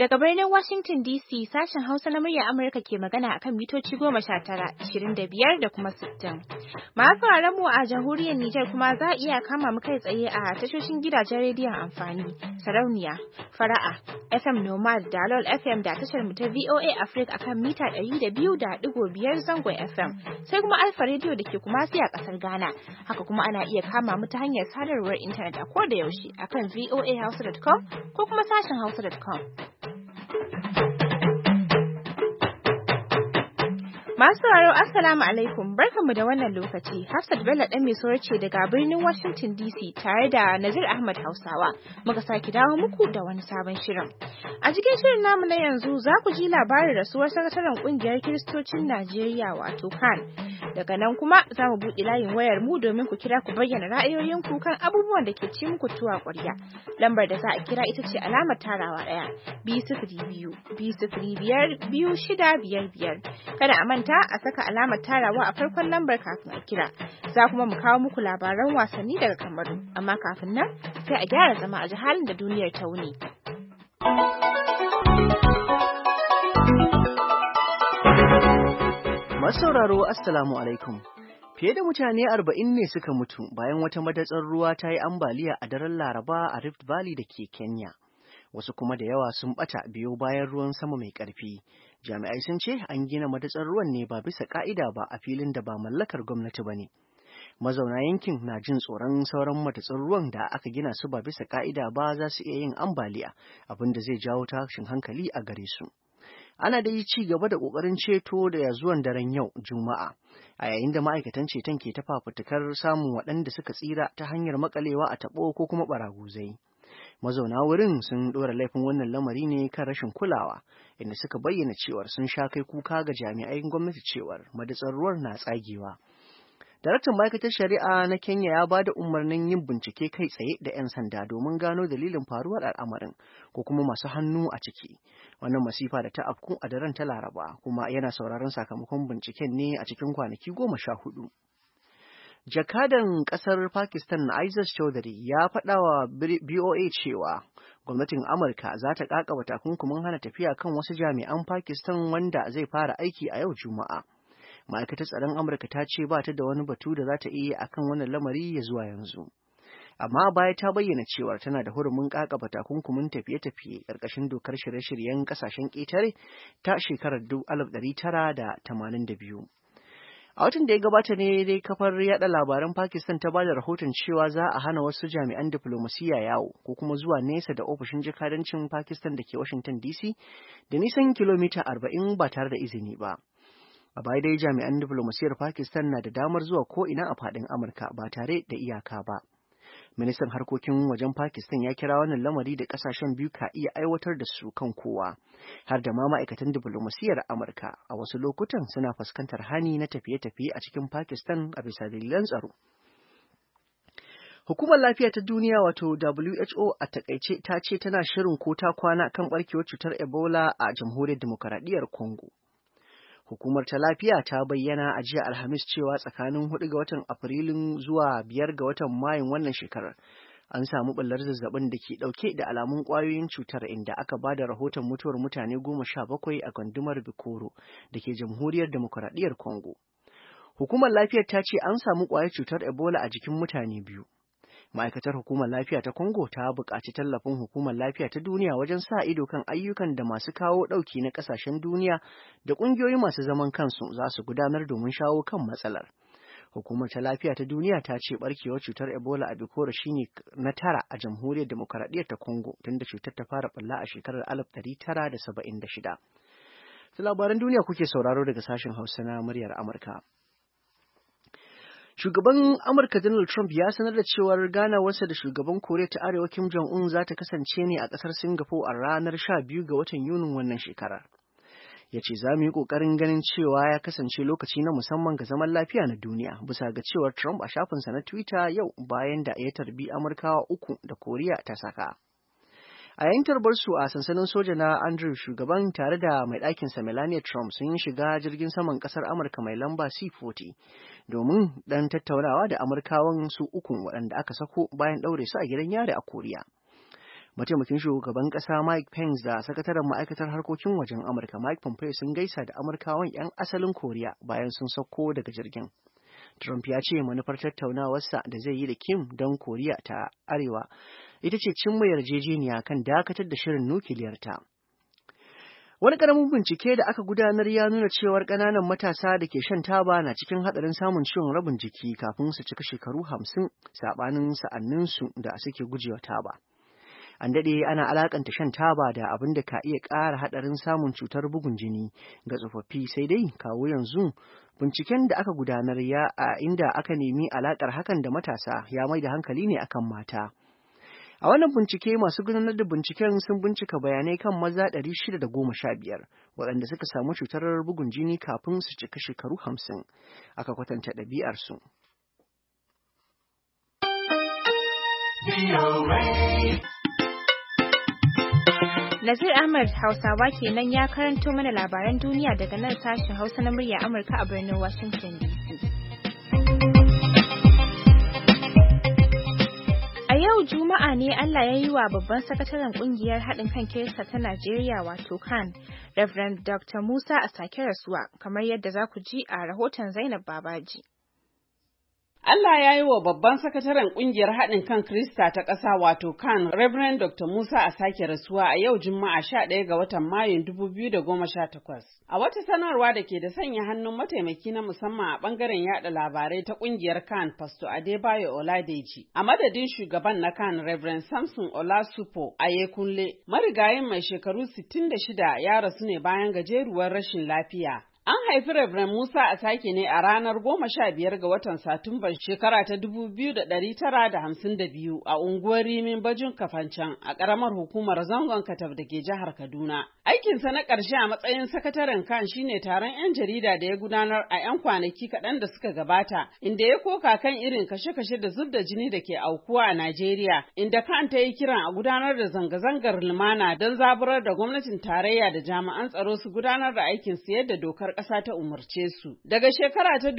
Daga birnin Washington DC sashen Hausa na muryar Amurka ke magana akan mitoci 19, 25 da kuma 60. Masu sauraron mu a jamhuriyar Nijar kuma za a iya kama mu kai tsaye a tashoshin gidajen rediyon amfani, Sarauniya, Fara'a, FM Nomad, Dalol FM da tashar mu ta VOA Africa akan mita 200.5 zangon FM. Sai kuma Alfa Radio da ke Kumasi a kasar Ghana. Haka kuma ana iya kama mu ta hanyar sadarwar intanet a koda yaushe akan voahausa.com ko kuma sashen hausa.com. Masu sauraro Assalamu alaikum, barkanmu da wannan lokaci. Hafsat Bello ɗan mai ce daga birnin Washington DC tare da Nazir Ahmad Hausawa. Muka sake dawo muku da wani sabon shirin. A cikin shirin namu na yanzu za ku ji labarin rasuwar sakataren kungiyar Kiristocin Najeriya wato CAN. Daga nan kuma za mu buɗe layin wayar mu domin ku kira ku bayyana ra'ayoyinku kan abubuwan da ke ci muku tuwa ƙwarya. Lambar da za a kira ita ce alamar tarawa 1-202-5-5-2-6-5-5. Kada a manta a saka alamar tarawa a farkon lambar kafin a kira. Za kuma mu kawo muku labaran wasanni daga Kamaru. Amma kafin nan sai a gyara zama a ji halin da duniyar ta wuni. Masu sauraro Assalamu alaikum. Fiye da mutane 40 ne suka mutu bayan wata madatsar ruwa ta yi ambaliya a daren Laraba a Rift Valley da ke Kenya. Wasu kuma da yawa sun bata biyo bayan ruwan sama mai ƙarfi. Jami'ai sun ce an gina madatsar ruwan ne ba bisa ka'ida ba a filin da ba mallakar gwamnati ba ne. Mazauna yankin na jin tsoron sauran madatsar ruwan da aka gina su ba bisa ka'ida ba za su iya yin ambaliya, abin da zai jawo tashin hankali a gare su. Ana da yi ci gaba da ƙoƙarin ceto da zuwan daren yau Juma'a, a yayin da ma'aikatan ceton ke ta fafutukar samun waɗanda suka tsira ta hanyar makalewa a taɓo ko kuma ɓaraguzai. Mazauna wurin sun ɗora laifin wannan lamari ne kan rashin kulawa, inda suka bayyana cewar sun sha kai kuka ga jami'an gwamnati cewar madatsar ruwan na tsagewa. Daraktan ma'aikatar shari'a na Kenya ya ba da umarnin yin bincike kai tsaye da 'yan sanda domin gano dalilin faruwar al'amarin ko kuma masu hannu a ciki. Wannan masifa da ta afku a daren ta Laraba kuma yana sauraron sakamakon binciken ne a cikin kwanaki 14. Jakadan ƙasar Pakistan Aizaz Chaudhry ya faɗa wa BOA cewa gwamnatin Amurka za ta ƙaƙaba takunkumin hana tafiya kan wasu jami'an Pakistan wanda zai fara aiki a yau Juma'a. Ma'aikatar tsaron Amurka ta ce ba ta da wani batu da za ta iya akan wannan lamari ya zuwa yanzu. Amma baya ta bayyana cewar tana da hurumin kakaba takunkumin tafiye-tafiye ƙarƙashin dokar shirye-shiryen ƙasashen ƙetare ta shekarar 1982. A watan da ya gabata ne dai kafar yada labaran Pakistan ta bada rahoton cewa za a hana wasu jami'an diflomasiyya yawo ko kuma zuwa nesa da ofishin jakadancin Pakistan da ke Washington DC da nisan kilomita 40 ba tare da izini ba. A baya dai jami'an diflomasiyyar Pakistan na da damar zuwa ko'ina a faɗin Amurka ba tare da iyaka ba. Ministan harkokin wajen Pakistan ya kira wannan lamari da ƙasashen biyu ka iya aiwatar da su kan kowa, har da ma ma'aikatan diflomasiyyar Amurka a wasu lokutan suna fuskantar hani na tafiye-tafiye a cikin Pakistan a bisa dalilan tsaro. Hukumar Lafiya ta Duniya wato WHO a takaice ta ce tana shirin ko ta kwana kan barkewar cutar Ebola a Jamhuriyar Dimokuraɗiyyar Congo. Hukumar ta lafiya ta bayyana a jiya Alhamis cewa tsakanin 4 ga watan Afrilun zuwa 5 ga watan Mayun wannan shekarar an samu ɓullar zazzabin da ke ɗauke da alamun ƙwayoyin cutar inda aka ba da rahoton mutuwar mutane 17 a gundumar Bikoro da ke Jamhuriyar Demokuraɗiyyar Congo. Hukumar lafiyar ta ce an samu ƙwayar cutar Ebola a jikin mutane 2. Ma'aikatar Hukumar Lafiya ta Congo ta buƙaci tallafin Hukumar Lafiya ta Duniya wajen sa ido kan ayyukan da masu kawo ɗauki na ƙasashen duniya da ƙungiyoyi masu zaman kansu za su gudanar domin shawo kan matsalar. Hukumar ta Lafiya ta Duniya ta ce ɓarkewar cutar Ebola a Bikoro shine na 9 a Jamhuriyar Demokuraɗiyyar ta Congo tunda cutar ta fara ɓulla a shekarar 1976. Labaran duniya kuke sauraro daga sashen Hausa na muryar Amurka. Shugaban Amurka Donald Trump ya sanar da cewar ganawarsa da shugaban Koriya ta Arewa Kim Jong-un za ta kasance ne a ƙasar Singapore a ranar 12 ga watan Yunin wannan shekarar. Ya ce za mu yi ƙoƙarin ganin cewa ya kasance lokaci na musamman ga zaman lafiya na duniya, bisa ga cewar Trump a shafinsa na Twitter yau bayan da ya tarbi Amurkawa 3 da Koriya ta saka. A yayin tarbarsu a sansanin soja na Andrew, shugaban tare da mai ɗakinsa Melania Trump sun yi shiga jirgin saman ƙasar Amurka mai lamba C-40 domin ɗan tattaunawa da Amurkawan su 3 waɗanda aka sako bayan ɗaure su a gidan yari a Koriya. Mataimakin shugaban ƙasa Mike Pence da sakataren ma'aikatar harkokin wajen Amurka Mike Pompeo sun gaisa da Amurkawan 'yan asalin Koriya bayan sun sauko daga jirgin. Trump ya ce manufar tattaunawarsa da zai yi da Kim don Koriya ta Arewa ita ce cimma yarjejeniya kan dakatar da shirin nukiliyarta. Wani ƙaramin bincike da aka gudanar ya nuna cewar ƙananan matasa da ke shan taba na cikin haɗarin samun ciwon rabin jiki kafin su cika shekaru 50 saɓanin sa'anninsu da suke gujewa taba. An daɗe ana alaƙanta shan taba da abin da ka iya ƙara haɗarin samun cutar bugun jini ga tsofaffi, sai dai kawo yanzu binciken da aka gudanar inda aka nemi alaƙar hakan da matasa ya mai da hankali ne akan mata. A wannan bincike masu gudanar da binciken sun bincika bayanai kan maza 615 waɗanda suka samu cutar bugun jini kafin su cika shekaru 50 aka kwatanta ɗabi'arsu. Nazir Ahmad Hausawa kenan ya karanto mana labaran duniya daga nan sashen Hausa na murya Amurka a birnin Washington DC. A yau Juma'a ne Allah ya yi wa babban sakataren kungiyar haɗin kan Kirista ta Najeriya wato CAN, Reverend Dr. Musa Asake rasuwa, kamar yadda za ku ji a rahoton Zainab Babaji. Allah ya yi wa babban sakataren kungiyar haɗin kan Kirista ta ƙasa wato CAN, Reverend Dr. Musa Asake rasuwa a yau Juma'a 11 ga watan Mayun 2018. A wata sanarwa da ke da sanya hannun mataimaki na musamman a ɓangaren yaɗa labarai ta kungiyar CAN, Pastor Adebayo Oladeji, a madadin shugaban na CAN, Reverend Samson Olasupo Ayekunle, marigayin mai shekaru 66 ya rasu ne bayan gajeruwar rashin lafiya. An haifi Reverend Musa Asake ne a ranar 15 ga watan Satumban shekara ta 2952 a unguwar Rimin Bajin Kafancan a ƙaramar hukumar Zangon Kataf da ke jihar Kaduna. Aikinsa na ƙarshe a matsayin sakataren CAN shine taron 'yan jarida da ya gudanar a 'yan kwanaki kaɗan da suka gabata, inda ya koka kan irin kashe-kashe da zub da jini da ke aukuwa a Najeriya, inda CAN ta yi kiran a gudanar da zanga-zangar lumana don zaburar da gwamnatin tarayya da jami'an tsaro su gudanar da aikinsu yadda dokar ƙasa ta umarce su. Daga shekara ta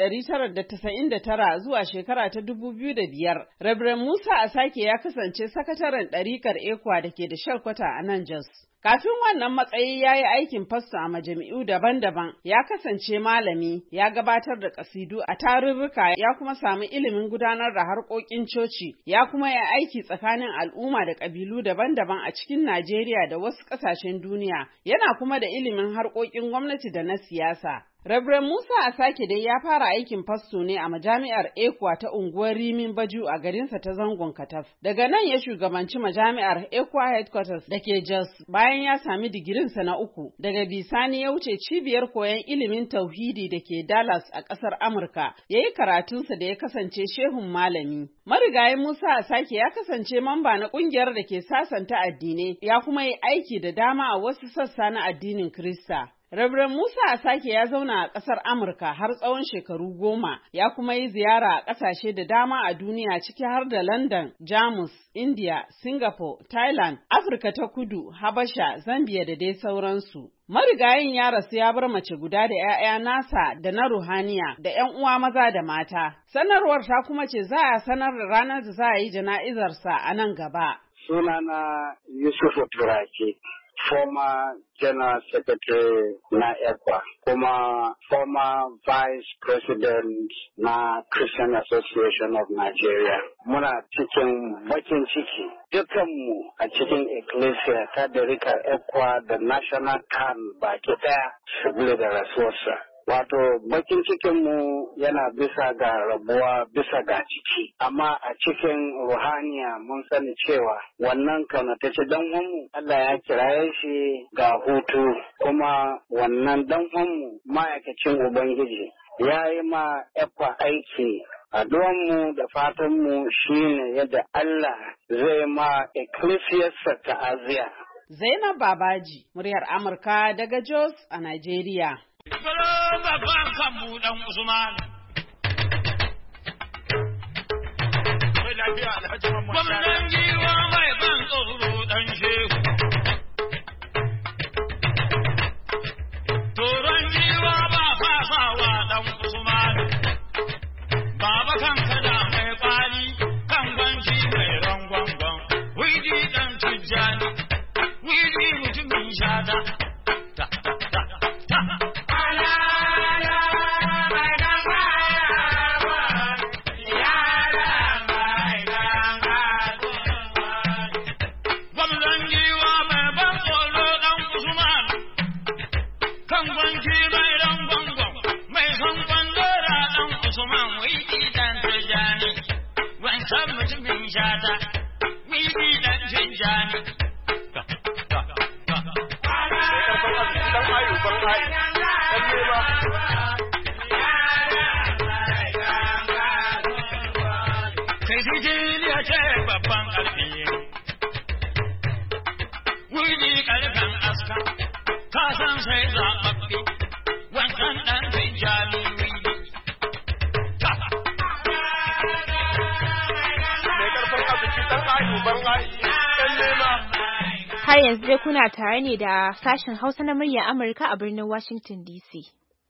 1999 zuwa shekara ta 2005, Reverend Musa Asake ya kasance sakataren ɗarikar ECWA da ke da shalkwata a nan Jos. Kafin wannan matsayi ya yi aikin fasto a majami'u daban-daban, ya kasance malami, ya gabatar da kasidu a tarurruka, ya kuma samu ilimin gudanar da harkokin coci, ya kuma yi aiki tsakanin al'umma da ƙabilu daban-daban a cikin Najeriya da wasu ƙasashen duniya, yana kuma da ilimin harkokin gwamnati da na siyasa. Reverend Musa Asake dai ya fara aikin fasto ne a majami'ar ECWA ta unguwar Rimin Baju a garinsa ta Zangon Kataf. Daga nan ya shugabanci majami'ar ECWA Headquarters da ke Jos bayan ya sami digirinsa na 3. Daga bisani ya wuce cibiyar koyon ilimin tauhidi da ke Dallas a ƙasar Amurka. Ya yi karatunsa da ya kasance shehun malami. Marigayi Musa Asake ya kasance mamba na ƙungiyar da ke sasanta addinai, ya kuma yi aiki da dama a wasu sassa na addinin Kirista. Reverend Musa Asake ya zauna a ƙasar Amurka har tsawon shekaru 10, ya kuma yi ziyara a ƙasashe da dama a duniya ciki har da London, Jamus, India, Singapore, Thailand, Afirka ta Kudu, Habasha, Zambia da dai sauransu. Marigayin ya rasu ya bar mace guda da 'ya'ya nasa da na ruhaniya da 'yan uwa maza da mata. Sanarwar ta kuma ce za a sanar da ranar da za a yi jana'izarsa a nan gaba. Sunana Yusuf Turaki. Former General Secretary na ECWA, kuma former Vice President na Christian Association of Nigeria. Muna cikin bakin ciki. Dukanmu a cikin Ecclesia ta Derika ECWA da National CAN baki ɗaya su da rasuwarsa. Wato bakin cikinmu yana bisa ga rabuwa bisa ga ciki, amma a cikin ruhaniya mun sani cewa wannan kaunatacce dan uwanmu Allah ya kiraye shi ga hutu, kuma wannan dan uwanmu ma'aikacin Ubangiji ya yi ma ECWA aiki. Addu'anmu da fatanmu shine yadda Allah zai ma Ecclesiarsa ta'aziya. Zainab Babaji, muryar Amurka daga Jos a Najeriya. Babban kanmu dan Usman. Gwamnan giwa mai ban tsoro dan shehu. Toron giwa ba fafawa dan Usman. Baba kan kada mai kwali kan ganci mai rangwangwan. Wiji dan widi dan tijani wancan mutumin shata widi dan tijani kai sijili ya ce babban ƙarfi widi ƙarfin aska ka san sai zaɓaɓɓe wancan ɗan tijani widi Har yanzu dai kuna tare ne da sashen Hausa na murya Amurka a birnin Washington DC.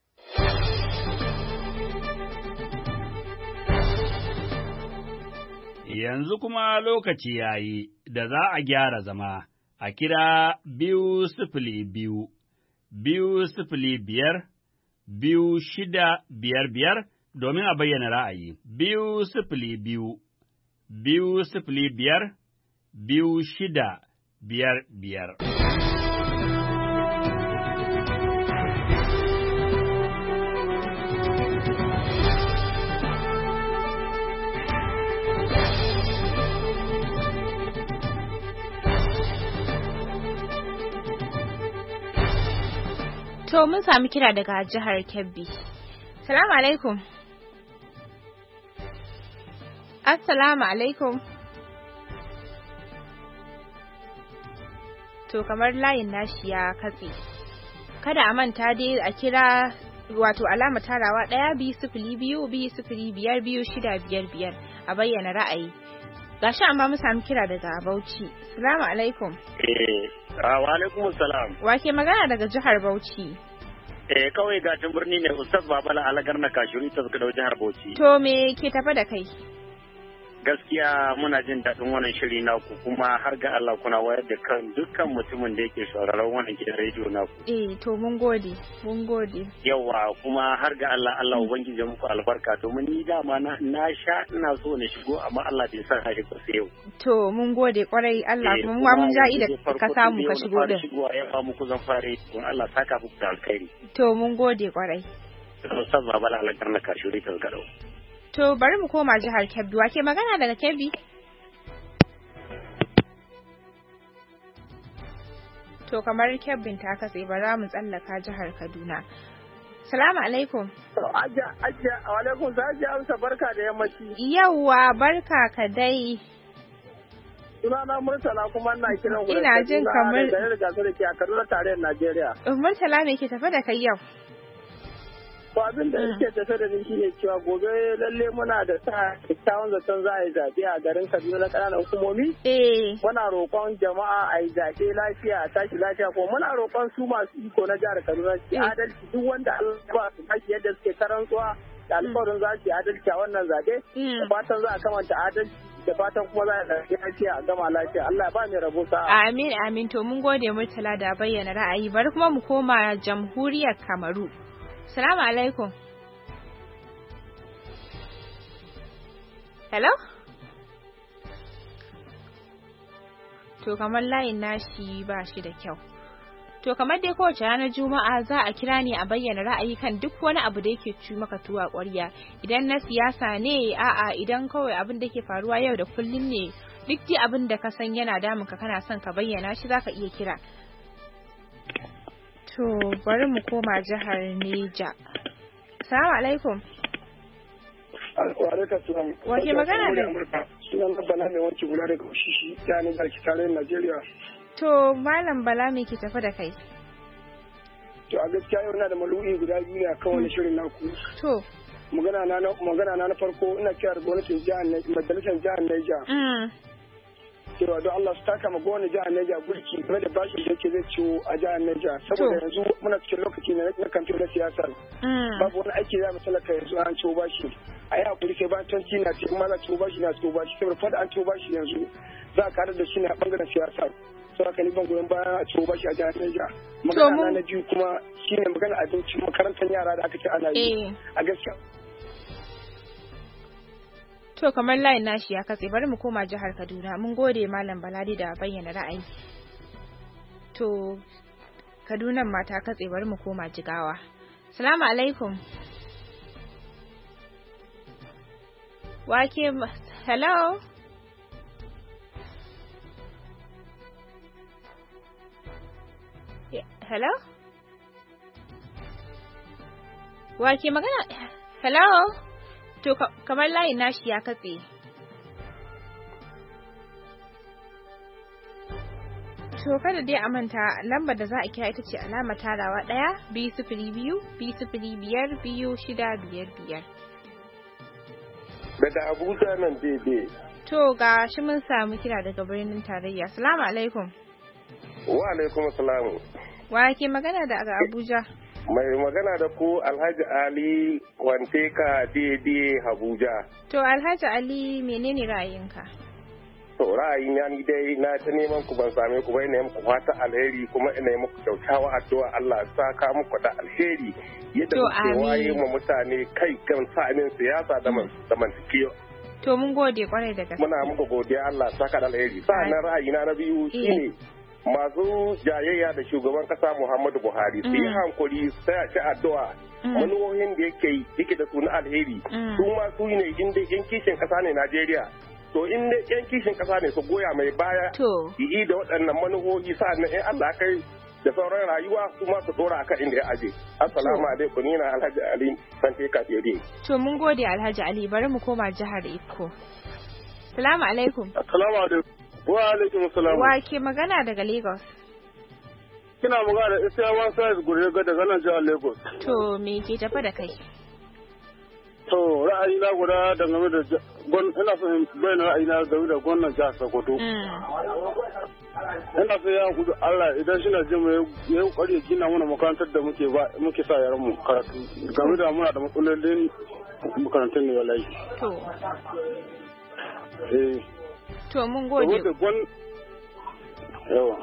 Yanzu kuma lokaci ya yi da za a gyara zama a kira 202 205 2655 domin a bayyana ra'ayi. 202 205 2655. To mun sami kira daga jihar Kebbi. Salamu alaikum. Assalamu alaikum. To kamar layin nashi ya katse. Kada a manta dai a kira wato alama tarawa 1-202-205-2655 a bayyana ra'ayi. Gashi amma mun sami kira daga Bauchi. Assalamu alaikum. Wa alaikum salam. Wa ke magana daga jihar Bauchi? Kawai gajin birni ne Ustaz Babala Alagar na Kashuri ta zuka da jihar Bauchi. To me ke tafa da kai? Gaskiya muna jin daɗin wannan shiri naku kuma har ga Allah kuna wayar da kan dukkan mutumin da yake sauraron wannan gidan rediyo naku. To mun gode, mun gode. Yawa kuma har ga Allah ubangiji ya muku albarka to mun ni dama na sha ina so na shigo amma Allah bai sa shi ba sai yau. To mun gode kwarai Allah kuma mun ja ida ka samu ka shigo din. Shigo ya ba muku zan fare don Allah saka muku da alkhairi. To mun gode kwarai. Ustaz Babala Alagar na Kashuri ta zuka. To bari mu koma jihar Kebbi. Wake magana daga Kebbi? To kamar Kebbin ta katse bara mu tsallaka jihar Kaduna. Salamu alaikum. Ajiya, alaikum saji amsa barka da yammaci. Yawwa barka ka dai. Sunana Murtala kuma ina kiran ku. Ina jin kamar da gasar da ke a Kaduna tarayyar Najeriya. Murtala me ke tafe da kai yau? To abin da yake tafe da ni shine cewa gobe lalle muna da sa kyakkyawan zaton za a yi zaɓe a garin Kaduna na ƙananan hukumomi. Muna roƙon jama'a a yi zaɓe lafiya a tashi lafiya ko muna roƙon su masu iko na jihar Kaduna su adalci duk wanda Allah ba su tashi yadda suke karantsuwa da alƙawarin za su yi adalci a wannan zaɓe. Da fatan za a kamanta adalci da fatan kuma za a ɗauki lafiya a gama lafiya. Allah ba mai rabo sa'a. Amin amin to mun gode Murtala da bayyana ra'ayi bari kuma mu koma jamhuriyar Kamaru. Salamu alaikum. Hello? To kamar layin nashi ba shi da kyau. To kamar dai kowace ranar Juma'a za a kira ne a bayyana ra'ayi kan duk wani abu da yake ci maka tuwa ƙwarya. Idan na siyasa ne, a'a idan kawai abin da ke faruwa yau da kullum ne, duk dai abin da ka san yana damun ka kana son ka bayyana shi zaka iya kira. To bari mu koma jihar Neja. Assalamu alaikum. Wace magana da? Sunan Bala mai wanke gula daga Ushishi, jihar Barki tarayyar Najeriya. To Malam Bala me ke tafi da kai? To a gaskiya yau na da malu'i guda biyu ne akan wani shirin naku. To. Magana na na farko ina kiyar gwamnatin majalisar jihar Niger. Cewa don Allah su taka ma gwamnatin jihar Niger burki game da bashin da yake zai ciwo a jihar Niger saboda yanzu muna cikin lokaci ne na kamfe na siyasar. Babu wani aiki za mu talaka yanzu an ciwo bashi. A yi hakuri sai bayan 20 na ce kuma za ciwo bashi na ciwo bashi saboda fada an ciwo bashi yanzu za a karar da shi ne a bangaren siyasar. Sau haka ni ban goyon bayan a ciwo bashi a jihar Niger. Magana na biyu kuma shine magana abinci makarantar yara da aka ce ana yi. A gaskiya. To kamar layin nashi ya katse bari mu koma jihar Kaduna. Mun gode Malam Baladi da bayyana ra'ayi. To Kaduna ma ta katse bari mu koma Jigawa. Assalamu alaikum. Wake hello? Hello? Wake magana? Hello? To kamar layin nashi ya katse. To kada dai a manta lambar da za a kira ita ce alama tarawa 1-202-205-2655. Daga Abuja nan daidai. To ga shi mun samu kira daga birnin tarayya. Assalamu alaikum. Wa alaikum assalam. Wa ke magana daga Abuja? Mai magana da ku Alhaji Ali Wanteka daidai Abuja. To Alhaji Ali menene ra'ayinka? To ra'ayina ni dai na ta neman ku ban same ku bai ne muku fata alheri kuma ina yi muku kyautawa addu'a Allah ya saka muku da alheri yadda kuke waye mu mutane kai kan sa'anin siyasa da mantikiyo. To mun gode kwarai da gaske. Muna muku godiya Allah ya saka da alheri. Sa'annan ra'ayina na biyu shine masu jayayya da shugaban kasa Muhammadu Buhari su yi hankuri su taya shi addu'a manuwoyin da yake da su na alheri su ma su ne inda yan kishin kasa ne Najeriya. To in dai yan kishin kasa ne su goya mai baya yi da waɗannan manufofi sa'annan in Allah kai da sauran rayuwa su ma su dora akan inda ya aje. Assalamu alaikum ni na Alhaji Ali Santeka Fiyade. To mun gode Alhaji Ali bari mu koma jihar Iko. Assalamu alaikum. Assalamu alaikum. Wa alaikum assalam. Wa ke magana daga Lagos? Kina magana da Isiyawa Sayed Gurega daga nan jihar Lagos. To me ke tafa da kai? To ra'ayi na guda dangane da ina son bayyana ra'ayi na game da gwamnan jihar Sokoto. Ina son ya gudu Allah idan shi na jin ya yi kokari gina mana makarantar da muke sa yaran mu karatu. Game da muna da matsalolin makarantun ne wallahi. To. To mun gode. Yawa.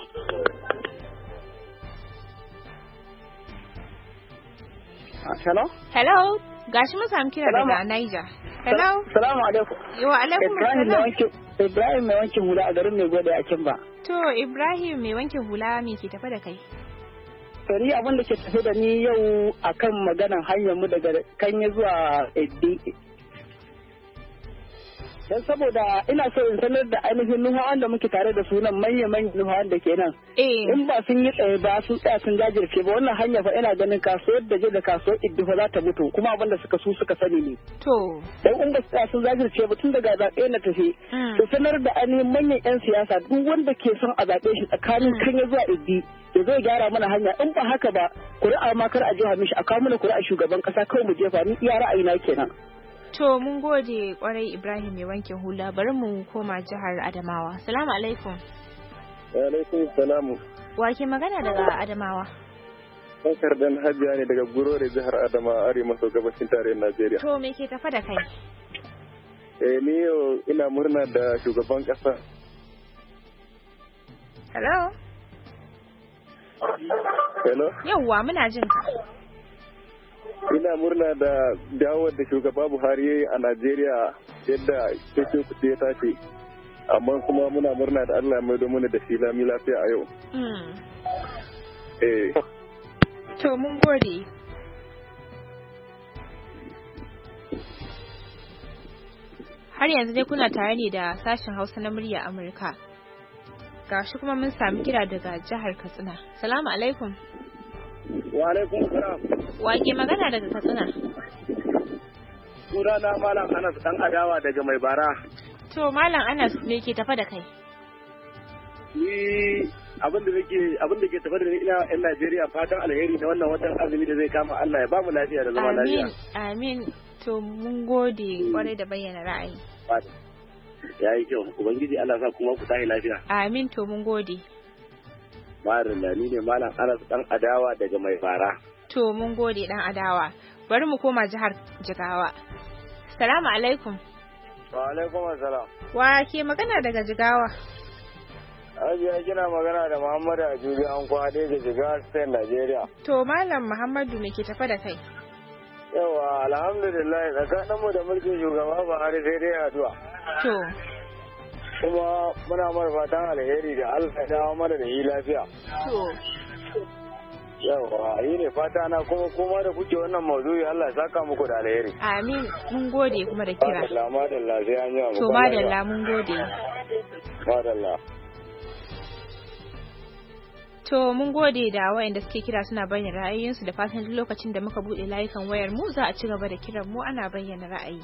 Hello? Hello? Gashi mun samu kira daga Niger. Hello? Salamu alaikum. Wa alaikum assalam. Ibrahim mai wankin hula a garin mai gode a Kimba. To Ibrahim mai wankin hula me ke tafe da kai? Sari abin da ke tafe da ni yau akan maganan hanyar mu daga Kanye zuwa Eddi. Dan saboda ina so in sanar da ainihin nuhawan da muke tare da sunan manya-manyan nuhawan da ke nan. In ba sun yi tsaye ba sun tsaya sun jajirce ba wannan hanya fa ina ganin kasuwar da je da kasuwar iddufa za ta mutu kuma abin da suka sani ne. To. Dan in ba su tsaya sun jajirce ba tun daga zaɓe na tafi. To sanar da ainihin manyan 'yan siyasa duk wanda ke son a zaɓe shi tsakanin Kanye zuwa Iddi ya zo gyara mana hanya in ba haka ba kuri'a ma kar a jefa mishi a kawo mana kuri'a shugaban kasa kawai mu jefa ni iya ra'ayina kenan. To mun gode kwarai Ibrahim mai wankin hula bari mu koma jihar Adamawa. Assalamu alaikum. Wa alaikum salamu. Wa ke magana daga Adamawa? Bakar dan Hajiya ne daga Gurore jihar Adamawa arewa maso gabashin tarayyar Najeriya. To me ke tafa da kai? Ni yau ina murna da shugaban kasa. Hello? Hello? Yawwa muna jin ka. Ina murna da dawowar da shugaba Buhari ya yi a Najeriya yadda cikin kuɗi ya tashi. Amma kuma muna murna da Allah mai domin da shi lami lafiya a yau. To mun gode. Har yanzu dai kuna tare ne da sashen Hausa na murya Amurka. Gashi kuma mun sami kira daga jihar Katsina. Salamu alaikum. Wa alaikum salam. Wa ke magana daga Katsina? Sunana Malam Anas dan Adawa daga Mai Bara. To Malam Anas me ke tafa da kai? Ni abin da ke tafa da ni ina yan Najeriya fatan alheri na wannan watan azumi da zai kama Allah ya ba mu lafiya da zama lafiya. Amin. To mun gode kwarai da bayyana ra'ayi. Ya yi kyau. Ubangiji Allah sa kuma ku tashi lafiya. Amin to mun gode. Marilla ni ne Malam Anas dan Adawa daga Mai Bara. To mun gode dan Adawa. Bari mu koma jihar Jigawa. Assalamu alaikum. Wa alaikum assalam. Wa ke magana daga Jigawa? Ajiya kina magana da Muhammadu Ajubi an kwade da Jigawa State Nigeria. To Malam Muhammadu me ke tafa da kai? Yawa alhamdulillah tsakaninmu da mulkin shugaba Buhari sai dai addu'a. To. Kuma muna mara fatan alheri da Allah ya dawo mana da yi lafiya. To. Yawa, yi ne fata na kuma da kuke wannan maudu'i Allah ya saka muku da alheri. Amin, mun gode kuma da kira. Madalla sai an yi wa. To madalla mun gode. Madalla. To mun gode da wayanda suke kira suna bayyana ra'ayoyinsu da fatan duk lokacin da muka bude layukan wayar mu za a ci gaba da kiran mu ana bayyana ra'ayi.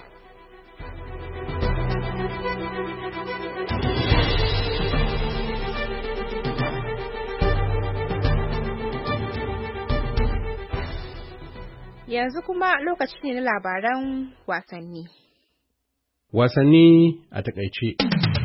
Yanzu kuma lokaci ne na labaran wasanni. Wasanni a takaice.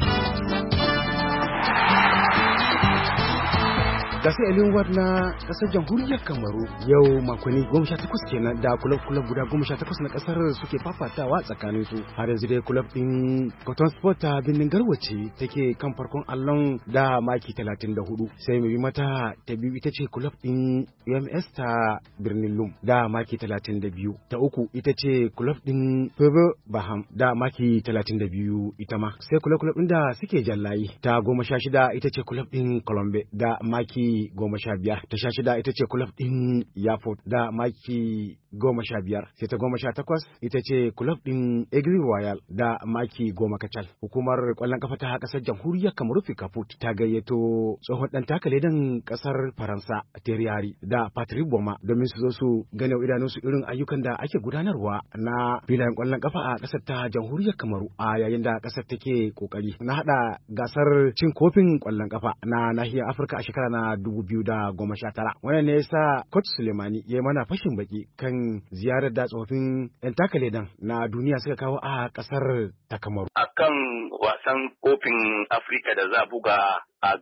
Gasar Elinward na kasar jamhuriyar Kamaru yau makonni 18 kenan da kulab guda 18 na kasar suke fafatawa tsakanin su. Har yanzu dai kulab din Cotton Sport ta birnin Garwace take kan farkon allon da maki 34, sai mai mata ta biyu ita ce kulab din UMS ta birnin Lum da maki 32, ta uku ita ce kulab din Febe Baham da maki 32 ita ma. Sai kulab din da suke jallayi ta 16 ita ce kulab din Colombe da maki 15, ta 16 ita ce kulab din Yafot da maki 15, sai ta 18 ita ce kulab din Egri Royal da maki 10 kacal. Hukumar kwallon kafa ta kasar jamhuriyar Kamaru Fikafut ta gayyato tsohon dan takaledan kasar Faransa Thierry Henry da Patrick Boma domin su zo su gane idanunsu irin ayyukan da ake gudanarwa na filayen kwallon kafa a kasar ta jamhuriyar Kamaru a yayin da kasar take kokari na hada gasar cin kofin kwallon kafa na nahiyar Afirka a shekara na 2019. Wannan ne yasa Coach Sulemani ya mana fashin baki kan ziyarar da tsofaffin 'yan takaledan na duniya suka kawo a kasar ta Kamaru. Akan wasan kofin Afirka da za buga a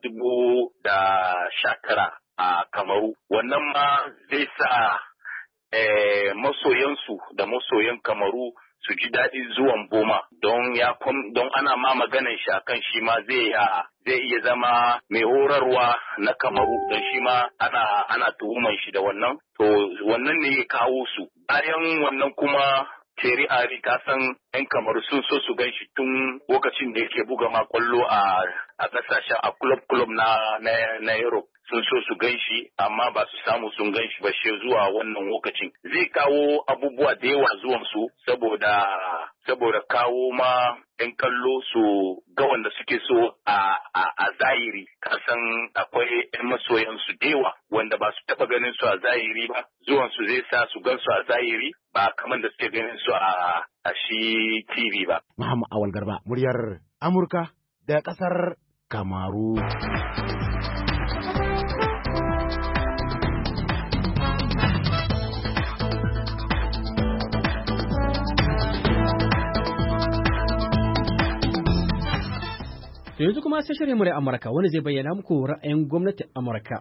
2019 a Kamaru, wannan ma zai sa masoyansu da masoyan Kamaru su ji daɗi zuwan Boma don ana ma maganan shi akan shi ma zai iya zama mai horarwa na Kamaru don shi ma ana tuhuman shi da wannan. To wannan ne ya kawo su. Bayan wannan kuma Thierry Henry ka san 'yan Kamaru sun so su gan shi tun lokacin da yake buga ma kwallo a ƙasashen a club na Europe. Sun so su gan shi amma ba su samu sun gan shi ba shi zuwa wannan lokacin. Zai kawo abubuwa da yawa zuwan su saboda kawo ma 'yan kallo su ga wanda suke so a zahiri. Kasan akwai 'yan masoyan su da yawa wanda ba su taba ganin su a zahiri ba. Zuwan su zai sa su gan su a zahiri ba kamar da suke ganin su a shi TV ba. Muhammad Awal Garba, muryar Amurka da ƙasar Kamaru. To yanzu kuma sai shirin murai Amurka wani zai bayyana muku ra'ayin gwamnatin Amurka.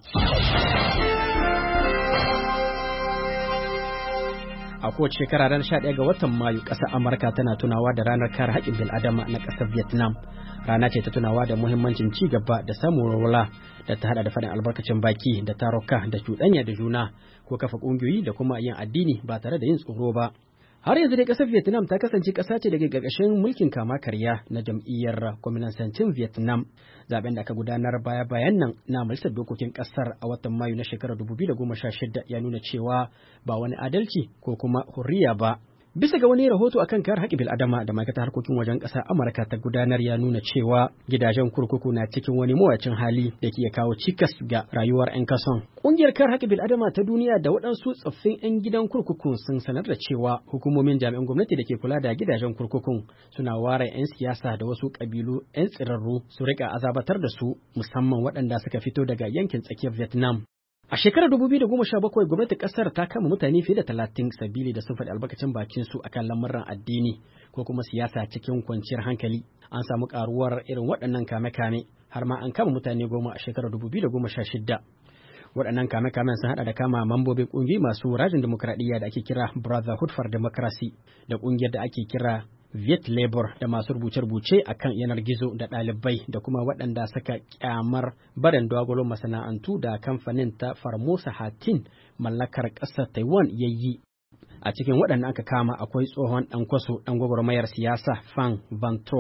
A kowace shekara ranar 11 ga watan Mayu ƙasar Amurka tana tunawa da ranar kare haƙƙin bil'adama na ƙasar Vietnam. Rana ce ta tunawa da muhimmancin ci gaba da samun walwala da ta hada da faɗin albarkacin baki da taruka da cuɗanya da juna ko kafa ƙungiyoyi da kuma yin addini ba tare da yin tsoro ba. Har yanzu dai ƙasar Vietnam ta kasance ƙasa ce da ke ƙarƙashin mulkin kama karya na jam'iyyar Kwaminisancin Vietnam. Zaben da aka gudanar baya-bayan nan na majalisar dokokin ƙasar a watan Mayu na shekarar 2016 ya nuna cewa ba wani adalci ko kuma hurriya ba. Bisa ga wani rahoto akan kare haƙƙin bil'adama da ma'aikatar harkokin wajen ƙasar Amurka ta gudanar ya nuna cewa gidajen kurkuku na cikin wani mawacin hali da ke kawo cikas ga rayuwar 'yan kason. Ƙungiyar kare haƙƙin bil'adama ta duniya da waɗansu tsoffin 'yan gidan kurkuku sun sanar da cewa hukumomin jami'an gwamnati da ke kula da gidajen kurkukun suna ware 'yan siyasa da wasu ƙabilu 'yan tsirarru su riƙa azabatar da su musamman waɗanda suka fito daga yankin tsakiyar Vietnam. A shekarar 2017 gwamnatin kasar ta kama mutane fiye da 30 sabili da sun faɗi albarkacin bakin su akan lamuran addini ko kuma siyasa cikin kwanciyar hankali. An samu karuwar irin waɗannan kame-kame har ma an kama mutane 10 a shekarar 2016. Waɗannan kame-kamen sun haɗa da kama mambobin ƙungiyoyi masu rajin demokradiyya da ake kira Brotherhood for Democracy da ƙungiyar da ake kira Viet Labor da masu rubuce-rubuce a kan yanar gizo da ɗalibai da kuma waɗanda suka kyamar barin dogolon masana'antu da kamfanin ta Formosa Hatin mallakar ƙasar Taiwan ya yi. A cikin waɗanda aka kama akwai tsohon ɗan kwaso ɗan gwagwarmayar siyasa Pham Van Troy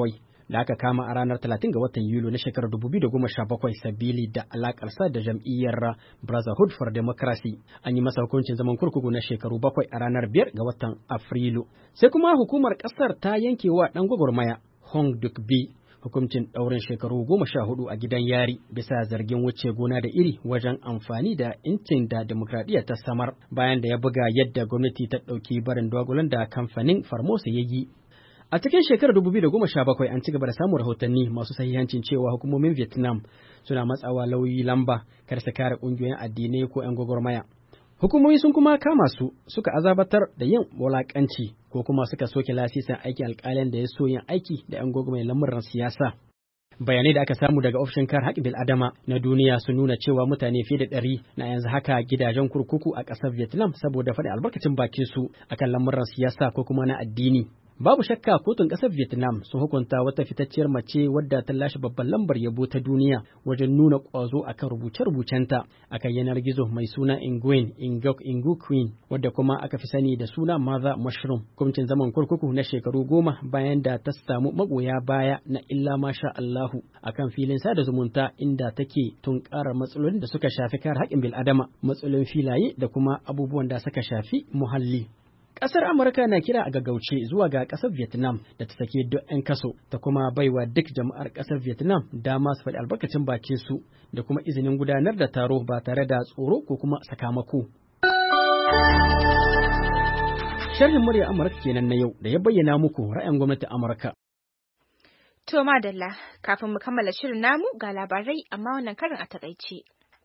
da aka kama a ranar 30 ga watan Yuli na shekarar 2017 sabili da alakarsa da jam'iyyar Brotherhood for Democracy. An yi masa hukuncin zaman kurkuku na shekaru 7 a ranar 5 ga watan Afrilu. Sai kuma hukumar ƙasar ta yanke wa ɗan gwagwarmaya Hong Duk-bi hukuncin ɗaurin shekaru 14 a gidan yari bisa zargin wuce gona da iri wajen amfani da incin da demokradiyya ta samar bayan da ya buga yadda gwamnati ta ɗauki barin dwagulan da kamfanin Formosa ya yi. A cikin shekarar 2017 an ci gaba da samun rahotanni masu sahihancin cewa hukumomin Vietnam suna matsawa lauyi lamba kar su kare ƙungiyoyin addinai ko 'yan gwagwarmaya. Hukumomi sun kuma kama su suka azabatar da yin wulaƙanci ko kuma suka soke lasisin aikin alƙalin da ya so yin aiki da 'yan gwagwarmaya lamuran siyasa. Bayanai da aka samu daga ofishin kare haƙƙin bil'adama na duniya sun nuna cewa mutane fiye da 100 na yanzu haka gidajen kurkuku a ƙasar Vietnam saboda faɗi albarkacin bakin su akan lamuran siyasa ko kuma na addini. Babu shakka kotun ƙasar Vietnam sun hukunta wata fitacciyar mace wadda ta lashe babban lambar yabo ta duniya wajen nuna ƙwazo akan rubuce-rubucenta akan yanar gizo mai suna Nguyen Ngoc Ngu Queen wadda kuma aka fi sani da suna Mother Mushroom. Hukuncin zaman kurkuku na shekaru 10 bayan da ta samu magoya baya na illa masha Allahu akan filin sada zumunta inda take tunkarar matsalolin da suka shafi kare haƙƙin bil'adama, matsalolin filaye da kuma abubuwan da suka shafi muhalli. Ƙasar Amurka na kira a gaggauce zuwa ga ƙasar Vietnam da ta sake duk 'yan kaso ta kuma baiwa duk jama'ar ƙasar Vietnam dama su faɗi albarkacin bakin su da kuma izinin gudanar da taro ba tare da tsoro ko kuma sakamako. Sharhin murya Amurka kenan na yau da ya bayyana muku ra'ayin gwamnatin Amurka. To madalla, kafin mu kammala shirin namu ga labarai amma wannan karin a takaice.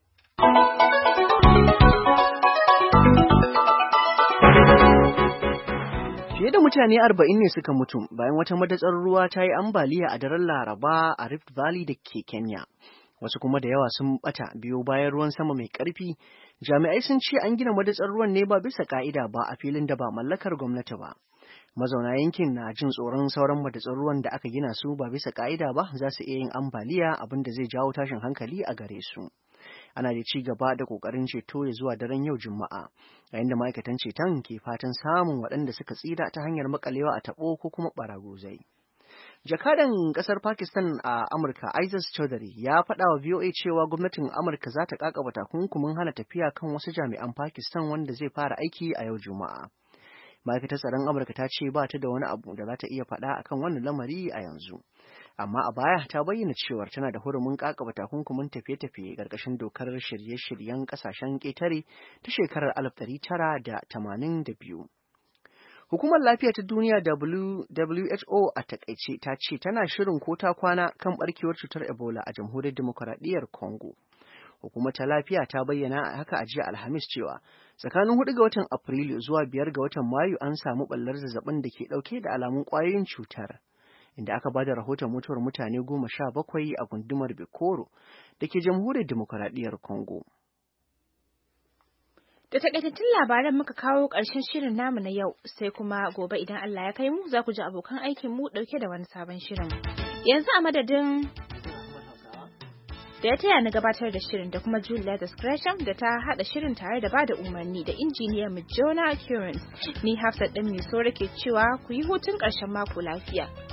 Fiye da mutane 40 ne suka mutu bayan wata madatsar ruwa ta yi ambaliya a daren Laraba a Rift Valley da ke Kenya. Wasu kuma da yawa sun bata biyo bayan ruwan sama mai ƙarfi. Jami'ai sun ce an gina madatsar ruwan ne ba bisa ka'ida ba a filin da ba mallakar gwamnati ba. Mazauna yankin na jin tsoron sauran madatsar ruwan da aka gina su ba bisa ka'ida ba za su iya yin ambaliya, abin da zai jawo tashin hankali a gare su. Ana da ci gaba da kokarin ceto ya zuwa daren yau Juma'a, yayin da ma'aikatan ceton ke fatan samun waɗanda suka tsira ta hanyar makalewa a taɓo ko kuma ɓaraguzai. Jakadan ƙasar Pakistan a Amurka Aizaz Chaudhary ya faɗa wa VOA cewa gwamnatin Amurka za ta ƙaƙaba takunkumin hana tafiya kan wasu jami'an Pakistan wanda zai fara aiki a yau Juma'a. Ma'aikatar tsaron Amurka ta ce ba ta da wani abu da za ta iya faɗa akan wannan lamari a yanzu. Amma a baya ta bayyana cewar tana da hurumin kakaba takunkumin tafiye-tafiye ƙarƙashin dokar shirye-shiryen ƙasashen ƙetare ta shekarar 1982. Hukumar Lafiya ta Duniya WHO a takaice ta ce tana shirin ko ta kwana kan barkewar cutar Ebola a Jamhuriyar Dimokuraɗiyyar Congo. Hukumar ta lafiya ta bayyana haka a jiya Alhamis cewa tsakanin 4 ga watan Afrilu zuwa 5 ga watan Mayu an samu ɓallar zazzabin da ke ɗauke da alamun ƙwayoyin cutar, inda aka bada rahoton mutuwar mutane 17 a gundumar Bikoro da ke Jamhuriyar Dimokuraɗiyyar Congo. Da takaitattun labaran muka kawo ƙarshen shirin namu na yau, sai kuma gobe idan Allah ya kai mu za ku ji abokan aikin mu ɗauke da wani sabon shirin. Yanzu a madadin da ya taya ni gabatar da shirin da kuma Julia Discretion da ta haɗa shirin tare da bada umarni da injiniyar mu Jonah Currens, ni Hafsat ɗan mai so ke cewa ku yi hutun ƙarshen mako lafiya.